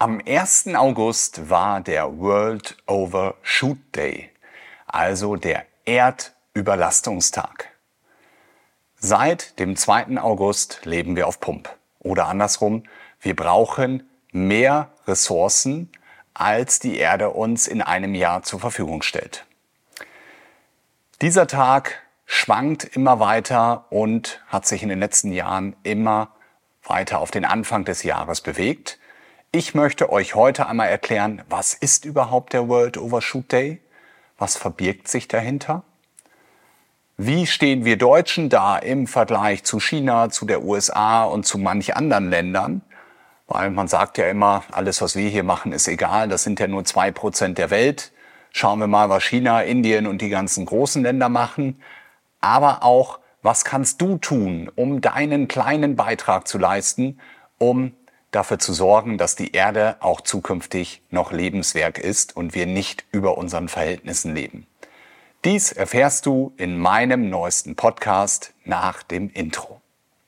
Am 1. August war der World Overshoot Day, also der Erdüberlastungstag. Seit dem 2. August leben wir auf Pump. Oder andersrum, wir brauchen mehr Ressourcen, als die Erde uns in einem Jahr zur Verfügung stellt. Dieser Tag schwankt immer weiter und hat sich in den letzten Jahren immer weiter auf den Anfang des Jahres bewegt. Ich möchte euch heute einmal erklären, was ist überhaupt der World Overshoot Day? Was verbirgt sich dahinter? Wie stehen wir Deutschen da im Vergleich zu China, zu der USA und zu manch anderen Ländern? Weil man sagt ja immer, alles was wir hier machen ist egal, das sind ja nur 2% der Welt. Schauen wir mal, was China, Indien und die ganzen großen Länder machen. Aber auch, was kannst du tun, um deinen kleinen Beitrag zu leisten, um dafür zu sorgen, dass die Erde auch zukünftig noch lebenswert ist und wir nicht über unseren Verhältnissen leben. Dies erfährst du in meinem neuesten Podcast nach dem Intro.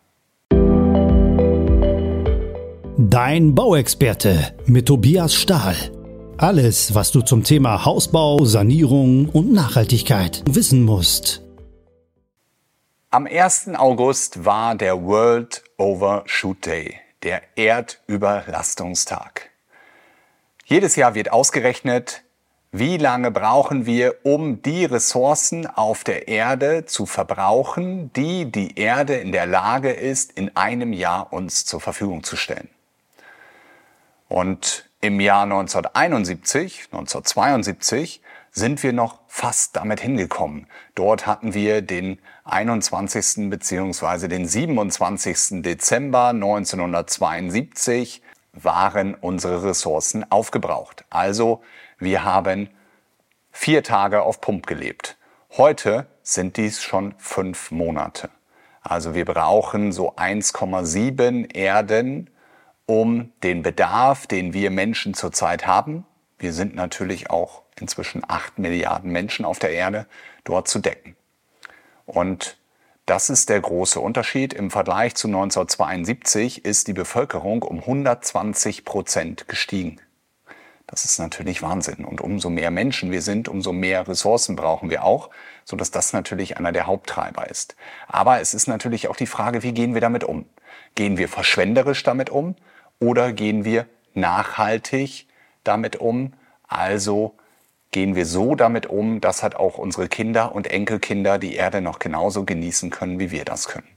Dein Bauexperte mit Tobias Stahl. Alles, was du zum Thema Hausbau, Sanierung und Nachhaltigkeit wissen musst. Am 1. August war der World Overshoot Day, der Erdüberlastungstag. Jedes Jahr wird ausgerechnet, wie lange brauchen wir, um die Ressourcen auf der Erde zu verbrauchen, die die Erde in der Lage ist, in einem Jahr uns zur Verfügung zu stellen. Und im Jahr 1972 sind wir noch fast damit hingekommen. Dort hatten wir den 21. bzw. den 27. Dezember 1972 waren unsere Ressourcen aufgebraucht. Also wir haben 4 Tage auf Pump gelebt. Heute sind dies schon 5 Monate. Also wir brauchen so 1,7 Erden, um den Bedarf, den wir Menschen zurzeit haben, wir sind natürlich auch inzwischen 8 Milliarden Menschen auf der Erde, dort zu decken. Und das ist der große Unterschied. Im Vergleich zu 1972 ist die Bevölkerung um 120% gestiegen. Das ist natürlich Wahnsinn. Und umso mehr Menschen wir sind, umso mehr Ressourcen brauchen wir auch, sodass das natürlich einer der Haupttreiber ist. Aber es ist natürlich auch die Frage, wie gehen wir damit um? Gehen wir verschwenderisch damit um oder gehen wir nachhaltig damit um? Also gehen wir so damit um, dass halt auch unsere Kinder und Enkelkinder die Erde noch genauso genießen können, wie wir das können.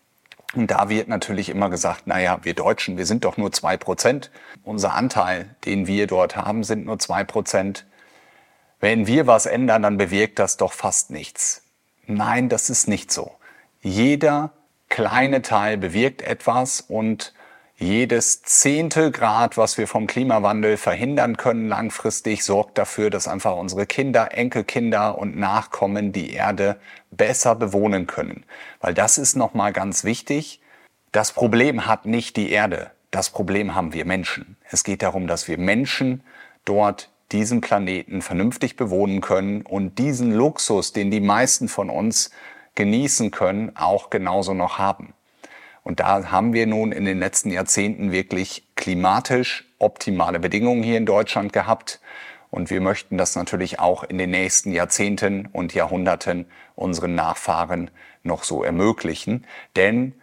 Und da wird natürlich immer gesagt, naja, wir Deutschen, wir sind doch nur 2%. Unser Anteil, den wir dort haben, sind nur 2%. Wenn wir was ändern, dann bewirkt das doch fast nichts. Nein, das ist nicht so. Jeder kleine Teil bewirkt etwas und jedes Zehntelgrad, was wir vom Klimawandel verhindern können langfristig, sorgt dafür, dass einfach unsere Kinder, Enkelkinder und Nachkommen die Erde besser bewohnen können. Weil das ist nochmal ganz wichtig. Das Problem hat nicht die Erde. Das Problem haben wir Menschen. Es geht darum, dass wir Menschen dort diesen Planeten vernünftig bewohnen können und diesen Luxus, den die meisten von uns genießen können, auch genauso noch haben. Und da haben wir nun in den letzten Jahrzehnten wirklich klimatisch optimale Bedingungen hier in Deutschland gehabt. Und wir möchten das natürlich auch in den nächsten Jahrzehnten und Jahrhunderten unseren Nachfahren noch so ermöglichen. Denn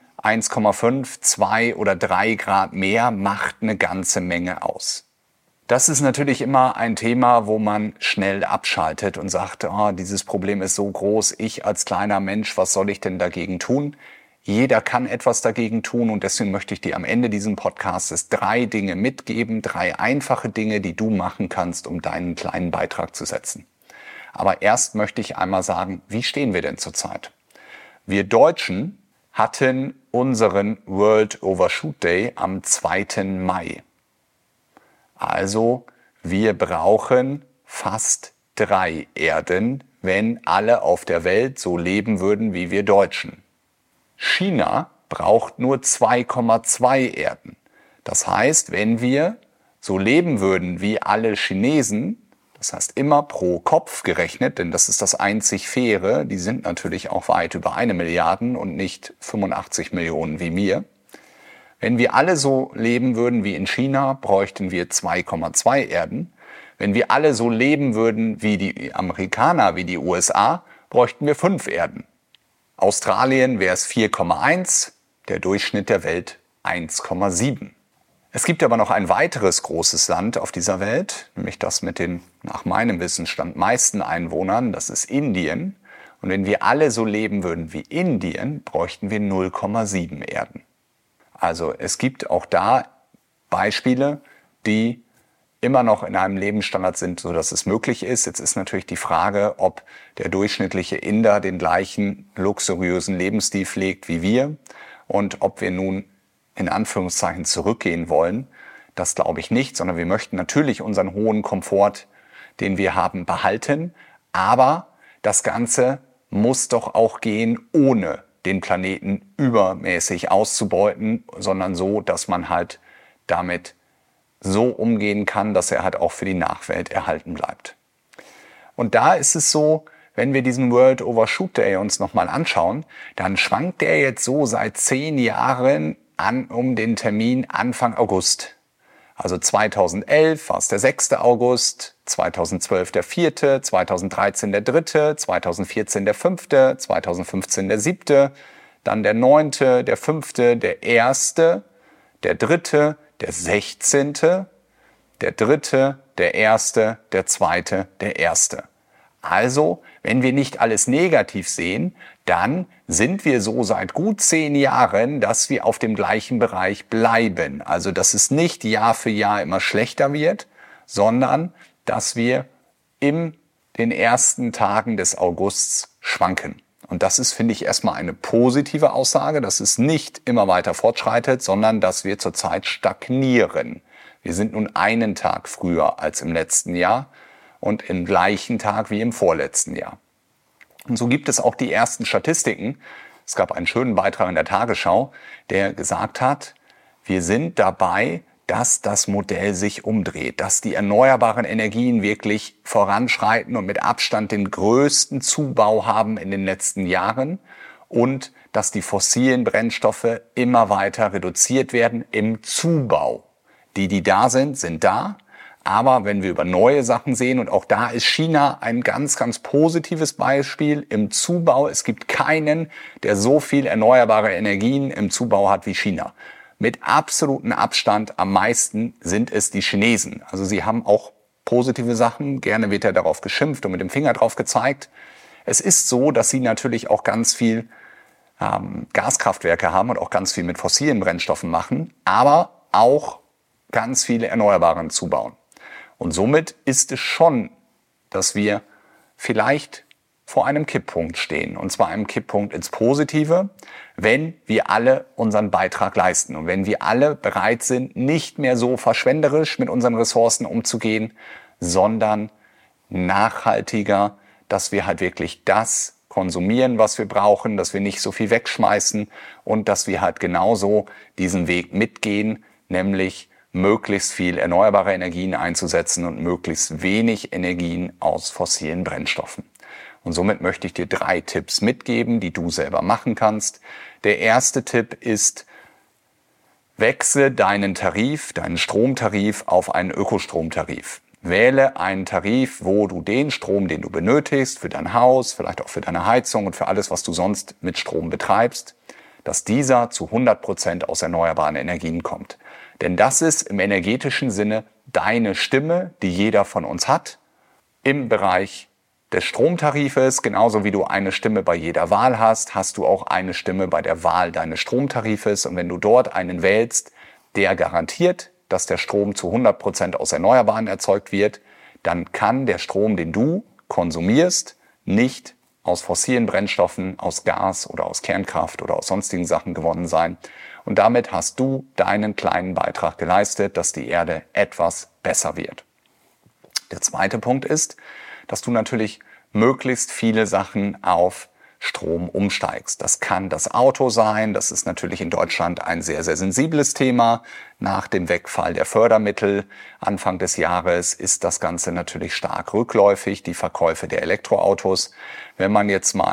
1,5, 2 oder 3 Grad mehr macht eine ganze Menge aus. Das ist natürlich immer ein Thema, wo man schnell abschaltet und sagt, dieses Problem ist so groß, ich als kleiner Mensch, was soll ich denn dagegen tun? Jeder kann etwas dagegen tun und deswegen möchte ich dir am Ende dieses Podcasts 3 Dinge mitgeben, 3 einfache Dinge, die du machen kannst, um deinen kleinen Beitrag zu setzen. Aber erst möchte ich einmal sagen, wie stehen wir denn zurzeit? Wir Deutschen hatten unseren World Overshoot Day am 2. Mai. Also wir brauchen fast 3 Erden, wenn alle auf der Welt so leben würden wie wir Deutschen. China braucht nur 2,2 Erden. Das heißt, wenn wir so leben würden wie alle Chinesen, das heißt immer pro Kopf gerechnet, denn das ist das einzig Faire, die sind natürlich auch weit über 1 Milliarde und nicht 85 Millionen wie mir, Wenn wir alle so leben würden wie in China, bräuchten wir 2,2 Erden. Wenn wir alle so leben würden wie die Amerikaner, wie die USA, bräuchten wir 5 Erden. Australien wäre es 4,1, der Durchschnitt der Welt 1,7. Es gibt aber noch ein weiteres großes Land auf dieser Welt, nämlich das mit den, nach meinem Wissensstand, meisten Einwohnern, das ist Indien. Und wenn wir alle so leben würden wie Indien, bräuchten wir 0,7 Erden. Also es gibt auch da Beispiele, die immer noch in einem Lebensstandard sind, sodass es möglich ist. Jetzt ist natürlich die Frage, ob der durchschnittliche Inder den gleichen luxuriösen Lebensstil pflegt wie wir und ob wir nun in Anführungszeichen zurückgehen wollen. Das glaube ich nicht, sondern wir möchten natürlich unseren hohen Komfort, den wir haben, behalten. Aber das Ganze muss doch auch gehen, ohne den Planeten übermäßig auszubeuten, sondern so, dass man halt damit so umgehen kann, dass er halt auch für die Nachwelt erhalten bleibt. Und da ist es so, wenn wir diesen World Overshoot Day uns nochmal anschauen, dann schwankt der jetzt so seit 10 Jahren an um den Termin Anfang August. Also 2011 war es der 6. August, 2012 der 4., 2013 der 3., 2014 der 5., 2015 der 7., dann der 9., der 5., der 1., der 3., der 16., der 3., der 1., der 2., der 1. Also, wenn wir nicht alles negativ sehen, dann sind wir so seit gut 10 Jahren, dass wir auf dem gleichen Bereich bleiben. Also, dass es nicht Jahr für Jahr immer schlechter wird, sondern dass wir in den ersten Tagen des Augusts schwanken. Und das ist, finde ich, erstmal eine positive Aussage, dass es nicht immer weiter fortschreitet, sondern dass wir zurzeit stagnieren. Wir sind nun einen Tag früher als im letzten Jahr und im gleichen Tag wie im vorletzten Jahr. Und so gibt es auch die ersten Statistiken. Es gab einen schönen Beitrag in der Tagesschau, der gesagt hat, wir sind dabei, dass das Modell sich umdreht, dass die erneuerbaren Energien wirklich voranschreiten und mit Abstand den größten Zubau haben in den letzten Jahren und dass die fossilen Brennstoffe immer weiter reduziert werden im Zubau. Die da sind, sind da. Aber wenn wir über neue Sachen sehen, und auch da ist China ein ganz, ganz positives Beispiel im Zubau. Es gibt keinen, der so viel erneuerbare Energien im Zubau hat wie China. Mit absolutem Abstand am meisten sind es die Chinesen. Also sie haben auch positive Sachen. Gerne wird ja darauf geschimpft und mit dem Finger drauf gezeigt. Es ist so, dass sie natürlich auch ganz viel Gaskraftwerke haben und auch ganz viel mit fossilen Brennstoffen machen, aber auch ganz viele Erneuerbaren zubauen. Und somit ist es schon, dass wir vielleicht vor einem Kipppunkt stehen. Und zwar einem Kipppunkt ins Positive, wenn wir alle unseren Beitrag leisten. Und wenn wir alle bereit sind, nicht mehr so verschwenderisch mit unseren Ressourcen umzugehen, sondern nachhaltiger, dass wir halt wirklich das konsumieren, was wir brauchen, dass wir nicht so viel wegschmeißen und dass wir halt genauso diesen Weg mitgehen, nämlich möglichst viel erneuerbare Energien einzusetzen und möglichst wenig Energien aus fossilen Brennstoffen. Und somit möchte ich dir 3 Tipps mitgeben, die du selber machen kannst. Der erste Tipp ist, wechsle deinen Tarif, deinen Stromtarif auf einen Ökostromtarif. Wähle einen Tarif, wo du den Strom, den du benötigst, für dein Haus, vielleicht auch für deine Heizung und für alles, was du sonst mit Strom betreibst, dass dieser zu 100% aus erneuerbaren Energien kommt. Denn das ist im energetischen Sinne deine Stimme, die jeder von uns hat, im Bereich des Stromtarifes. Genauso wie du eine Stimme bei jeder Wahl hast, hast du auch eine Stimme bei der Wahl deines Stromtarifes. Und wenn du dort einen wählst, der garantiert, dass der Strom zu 100% aus Erneuerbaren erzeugt wird, dann kann der Strom, den du konsumierst, nicht aus fossilen Brennstoffen, aus Gas oder aus Kernkraft oder aus sonstigen Sachen gewonnen sein. Und damit hast du deinen kleinen Beitrag geleistet, dass die Erde etwas besser wird. Der zweite Punkt ist, dass du natürlich möglichst viele Sachen auf Strom umsteigst. Das kann das Auto sein. Das ist natürlich in Deutschland ein sehr, sehr sensibles Thema. Nach dem Wegfall der Fördermittel Anfang des Jahres ist das Ganze natürlich stark rückläufig, die Verkäufe der Elektroautos. Wenn man jetzt mal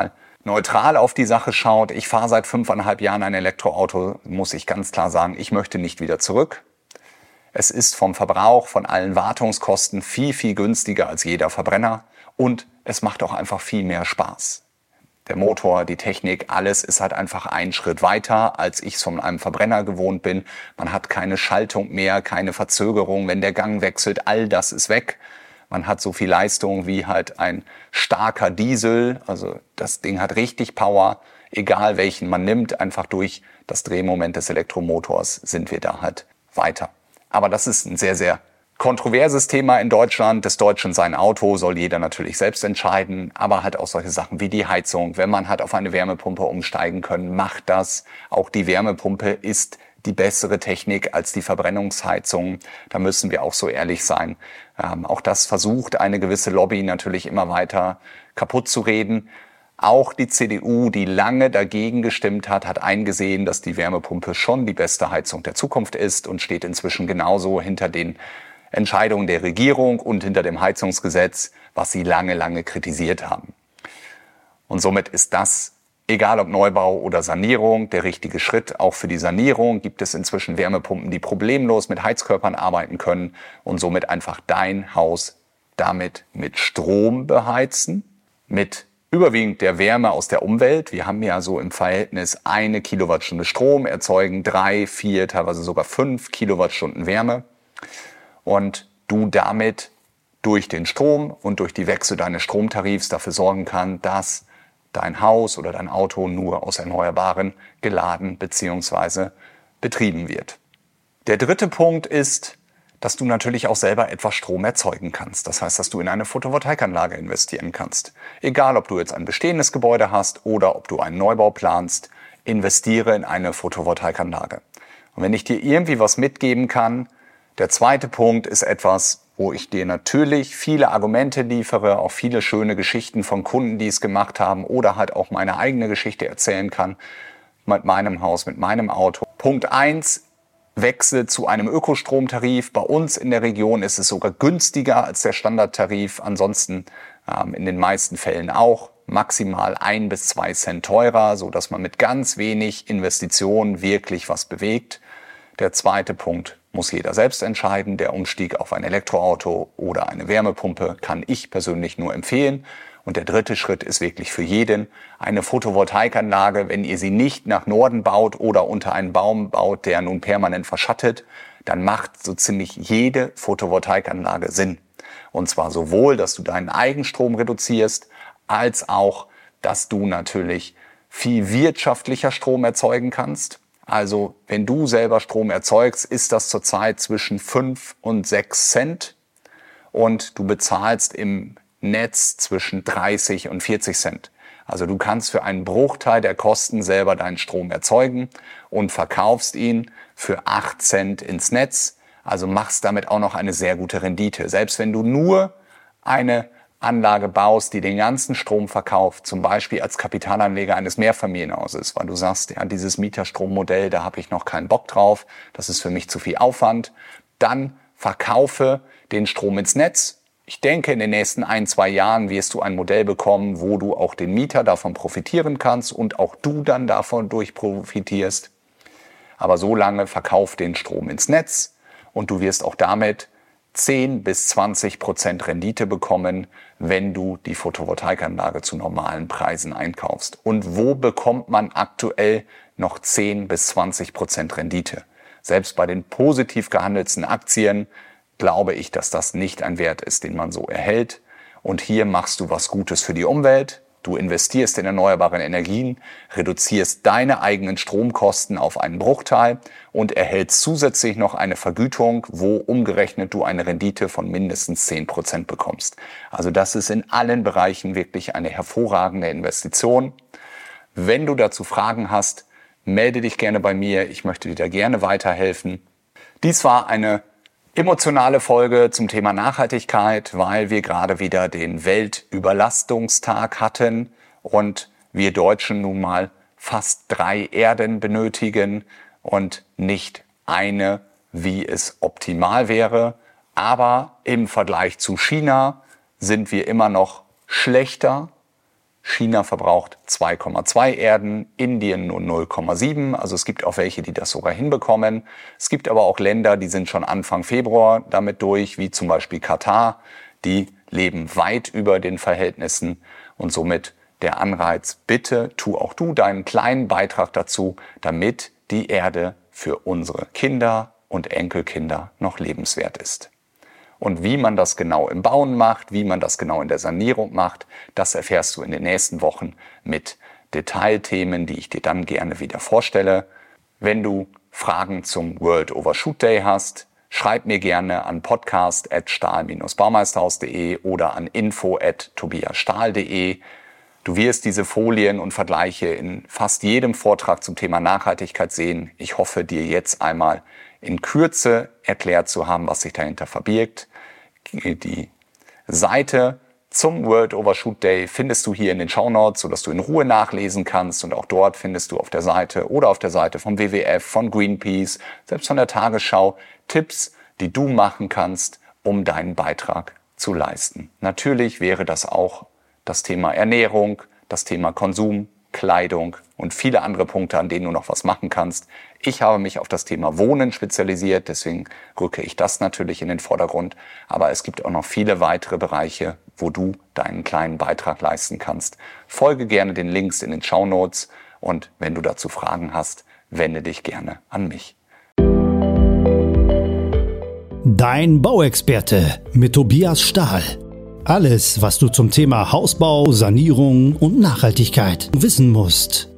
neutral auf die Sache schaut, ich fahre seit 5,5 Jahren ein Elektroauto, muss ich ganz klar sagen, ich möchte nicht wieder zurück. Es ist vom Verbrauch, von allen Wartungskosten viel, viel günstiger als jeder Verbrenner und es macht auch einfach viel mehr Spaß. Der Motor, die Technik, alles ist halt einfach einen Schritt weiter, als ich es von einem Verbrenner gewohnt bin. Man hat keine Schaltung mehr, keine Verzögerung, wenn der Gang wechselt, all das ist weg. Man hat so viel Leistung wie halt ein starker Diesel, also das Ding hat richtig Power, egal welchen man nimmt, einfach durch das Drehmoment des Elektromotors sind wir da halt weiter. Aber das ist ein sehr, sehr kontroverses Thema in Deutschland. Des Deutschen sein Auto soll jeder natürlich selbst entscheiden, aber halt auch solche Sachen wie die Heizung. Wenn man halt auf eine Wärmepumpe umsteigen können, macht das. Auch die Wärmepumpe ist die bessere Technik als die Verbrennungsheizung. Da müssen wir auch so ehrlich sein. Auch das versucht eine gewisse Lobby natürlich immer weiter kaputt zu reden. Auch die CDU, die lange dagegen gestimmt hat, hat eingesehen, dass die Wärmepumpe schon die beste Heizung der Zukunft ist und steht inzwischen genauso hinter den Entscheidungen der Regierung und hinter dem Heizungsgesetz, was sie lange, lange kritisiert haben. Und somit ist das, egal ob Neubau oder Sanierung, der richtige Schritt. Auch für die Sanierung gibt es inzwischen Wärmepumpen, die problemlos mit Heizkörpern arbeiten können und somit einfach dein Haus damit mit Strom beheizen, mit überwiegend der Wärme aus der Umwelt. Wir haben ja so im Verhältnis 1 Kilowattstunde Strom, erzeugen 3, 4, teilweise sogar 5 Kilowattstunden Wärme. Und du damit durch den Strom und durch die Wechsel deines Stromtarifs dafür sorgen kannst, dass dein Haus oder dein Auto nur aus Erneuerbaren geladen bzw. betrieben wird. Der dritte Punkt ist, dass du natürlich auch selber etwas Strom erzeugen kannst. Das heißt, dass du in eine Photovoltaikanlage investieren kannst. Egal, ob du jetzt ein bestehendes Gebäude hast oder ob du einen Neubau planst, investiere in eine Photovoltaikanlage. Und wenn ich dir irgendwie was mitgeben kann, der zweite Punkt ist etwas, wo ich dir natürlich viele Argumente liefere, auch viele schöne Geschichten von Kunden, die es gemacht haben oder halt auch meine eigene Geschichte erzählen kann mit meinem Haus, mit meinem Auto. Punkt 1, Wechsel zu einem Ökostromtarif. Bei uns in der Region ist es sogar günstiger als der Standardtarif. Ansonsten in den meisten Fällen auch maximal 1 bis 2 Cent teurer, so dass man mit ganz wenig Investitionen wirklich was bewegt. Der zweite Punkt muss jeder selbst entscheiden. Der Umstieg auf ein Elektroauto oder eine Wärmepumpe kann ich persönlich nur empfehlen. Und der dritte Schritt ist wirklich für jeden eine Photovoltaikanlage. Wenn ihr sie nicht nach Norden baut oder unter einen Baum baut, der nun permanent verschattet, dann macht so ziemlich jede Photovoltaikanlage Sinn. Und zwar sowohl, dass du deinen Eigenstrom reduzierst, als auch, dass du natürlich viel wirtschaftlicher Strom erzeugen kannst. Also wenn du selber Strom erzeugst, ist das zurzeit zwischen 5 und 6 Cent und du bezahlst im Netz zwischen 30 und 40 Cent. Also du kannst für einen Bruchteil der Kosten selber deinen Strom erzeugen und verkaufst ihn für 8 Cent ins Netz. Also machst damit auch noch eine sehr gute Rendite. Selbst wenn du nur eine Anlage baust, die den ganzen Strom verkauft, zum Beispiel als Kapitalanleger eines Mehrfamilienhauses, weil du sagst, ja, dieses Mieterstrommodell, da habe ich noch keinen Bock drauf, das ist für mich zu viel Aufwand, dann verkaufe den Strom ins Netz. Ich denke, in den nächsten 1, 2 Jahren wirst du ein Modell bekommen, wo du auch den Mieter davon profitieren kannst und auch du dann davon profitierst. Aber so lange verkauf den Strom ins Netz und du wirst auch damit 10 bis 20% Rendite bekommen, wenn du die Photovoltaikanlage zu normalen Preisen einkaufst. Und wo bekommt man aktuell noch 10 bis 20% Rendite? Selbst bei den positiv gehandelten Aktien glaube ich, dass das nicht ein Wert ist, den man so erhält. Und hier machst du was Gutes für die Umwelt. Du investierst in erneuerbare Energien, reduzierst deine eigenen Stromkosten auf einen Bruchteil und erhältst zusätzlich noch eine Vergütung, wo umgerechnet du eine Rendite von mindestens 10% bekommst. Also das ist in allen Bereichen wirklich eine hervorragende Investition. Wenn du dazu Fragen hast, melde dich gerne bei mir. Ich möchte dir da gerne weiterhelfen. Dies war eine emotionale Folge zum Thema Nachhaltigkeit, weil wir gerade wieder den Weltüberlastungstag hatten und wir Deutschen nun mal fast 3 Erden benötigen und nicht eine, wie es optimal wäre. Aber im Vergleich zu China sind wir immer noch schlechter China verbraucht 2,2 Erden, Indien nur 0,7. Also es gibt auch welche, die das sogar hinbekommen. Es gibt aber auch Länder, die sind schon Anfang Februar damit durch, wie zum Beispiel Katar. Die leben weit über den Verhältnissen und somit der Anreiz, bitte tu auch du deinen kleinen Beitrag dazu, damit die Erde für unsere Kinder und Enkelkinder noch lebenswert ist. Und wie man das genau im Bauen macht, wie man das genau in der Sanierung macht, das erfährst du in den nächsten Wochen mit Detailthemen, die ich dir dann gerne wieder vorstelle. Wenn du Fragen zum World Overshoot Day hast, schreib mir gerne an podcast@stahl-baumeisterhaus.de oder an info@tobiasstahl.de. Du wirst diese Folien und Vergleiche in fast jedem Vortrag zum Thema Nachhaltigkeit sehen. Ich hoffe, dir jetzt einmal in Kürze erklärt zu haben, was sich dahinter verbirgt. Die Seite zum World Overshoot Day findest du hier in den Shownotes, sodass du in Ruhe nachlesen kannst. Und auch dort findest du auf der Seite oder auf der Seite vom WWF, von Greenpeace, selbst von der Tagesschau, Tipps, die du machen kannst, um deinen Beitrag zu leisten. Natürlich wäre das auch das Thema Ernährung, das Thema Konsum, Kleidung und viele andere Punkte, an denen du noch was machen kannst. Ich habe mich auf das Thema Wohnen spezialisiert, deswegen rücke ich das natürlich in den Vordergrund. Aber es gibt auch noch viele weitere Bereiche, wo du deinen kleinen Beitrag leisten kannst. Folge gerne den Links in den Shownotes und wenn du dazu Fragen hast, wende dich gerne an mich. Dein Bauexperte mit Tobias Stahl. Alles, was du zum Thema Hausbau, Sanierung und Nachhaltigkeit wissen musst.